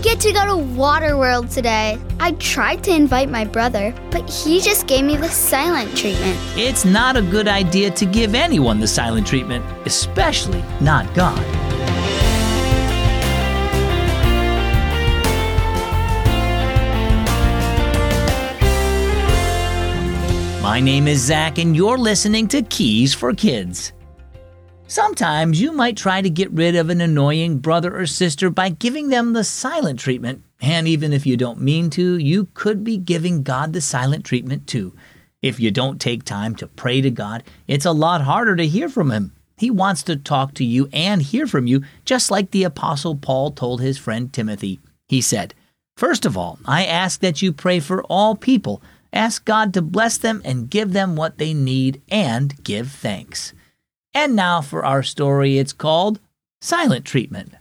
get to go to Waterworld today. I tried to invite my brother, but he just gave me the silent treatment. It's not a good idea to give anyone the silent treatment, especially not God. My name is Zach, and you're listening to Keys for Kids. Sometimes you might try to get rid of an annoying brother or sister by giving them the silent treatment. And even if you don't mean to, you could be giving God the silent treatment too. If you don't take time to pray to God, it's a lot harder to hear from Him. He wants to talk to you and hear from you, just like the Apostle Paul told his friend Timothy. He said, "First of all, I ask that you pray for all people. Ask God to bless them and give them what they need and give thanks." And now for our story. It's called Silent Treatment.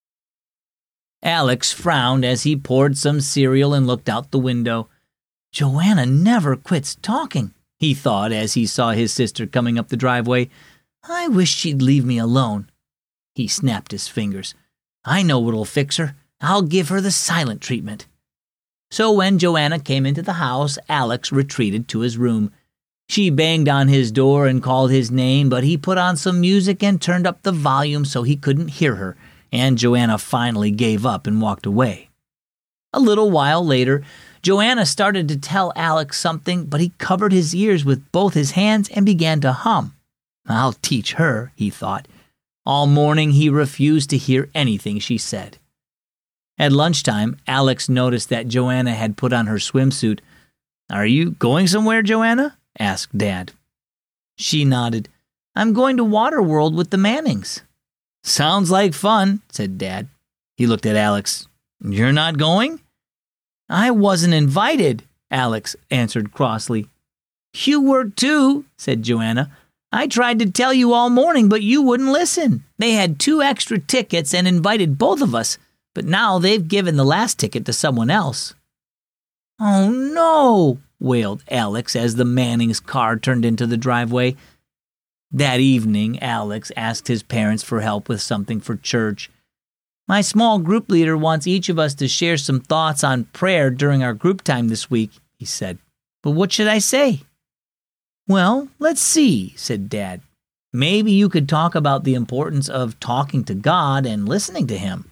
Alex frowned as he poured some cereal and looked out the window. Joanna never quits talking, he thought as he saw his sister coming up the driveway. I wish she'd leave me alone. He snapped his fingers. I know what'll fix her. I'll give her the silent treatment. So when Joanna came into the house, Alex retreated to his room. She banged on his door and called his name, but he put on some music and turned up the volume so he couldn't hear her, and Joanna finally gave up and walked away. A little while later, Joanna started to tell Alex something, but he covered his ears with both his hands and began to hum. I'll teach her, he thought. All morning he refused to hear anything she said. At lunchtime, Alex noticed that Joanna had put on her swimsuit. Are you going somewhere, Joanna? Asked Dad. She nodded. I'm going to Waterworld with the Mannings. Sounds like fun, said Dad. He looked at Alex. You're not going? I wasn't invited, Alex answered crossly. You were too, said Joanna. I tried to tell you all morning, but you wouldn't listen. They had 2 extra tickets and invited both of us. But now they've given the last ticket to someone else. Oh, no, wailed Alex as the Mannings' car turned into the driveway. That evening, Alex asked his parents for help with something for church. My small group leader wants each of us to share some thoughts on prayer during our group time this week, he said. But what should I say? Well, let's see, said Dad. Maybe you could talk about the importance of talking to God and listening to Him.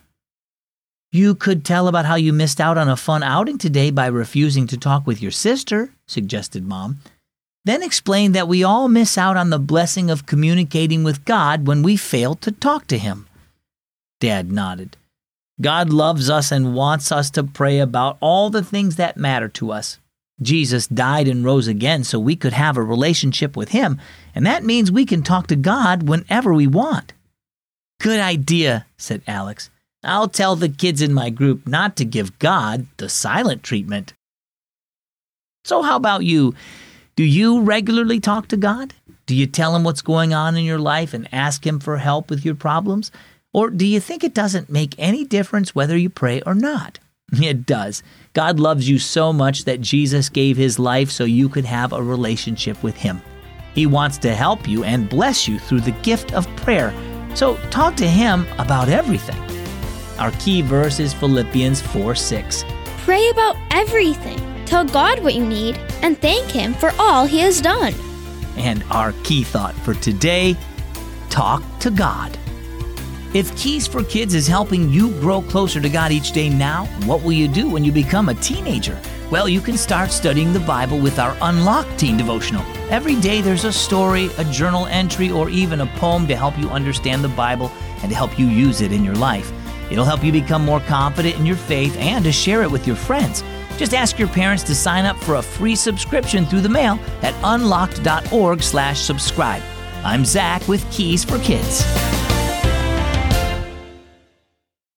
You could tell about how you missed out on a fun outing today by refusing to talk with your sister, suggested Mom. Then explain that we all miss out on the blessing of communicating with God when we fail to talk to Him. Dad nodded. God loves us and wants us to pray about all the things that matter to us. Jesus died and rose again so we could have a relationship with Him, and that means we can talk to God whenever we want. Good idea, said Alex. I'll tell the kids in my group not to give God the silent treatment. So how about you? Do you regularly talk to God? Do you tell Him what's going on in your life and ask Him for help with your problems? Or do you think it doesn't make any difference whether you pray or not? It does. God loves you so much that Jesus gave His life so you could have a relationship with Him. He wants to help you and bless you through the gift of prayer. So talk to Him about everything. Our key verse is Philippians 4:6. Pray about everything. Tell God what you need and thank Him for all He has done. And our key thought for today, talk to God. If Keys for Kids is helping you grow closer to God each day now, what will you do when you become a teenager? Well, you can start studying the Bible with our Unlocked Teen Devotional. Every day there's a story, a journal entry, or even a poem to help you understand the Bible and to help you use it in your life. It'll help you become more confident in your faith and to share it with your friends. Just ask your parents to sign up for a free subscription through the mail at unlocked.org/subscribe. I'm Zach with Keys for Kids.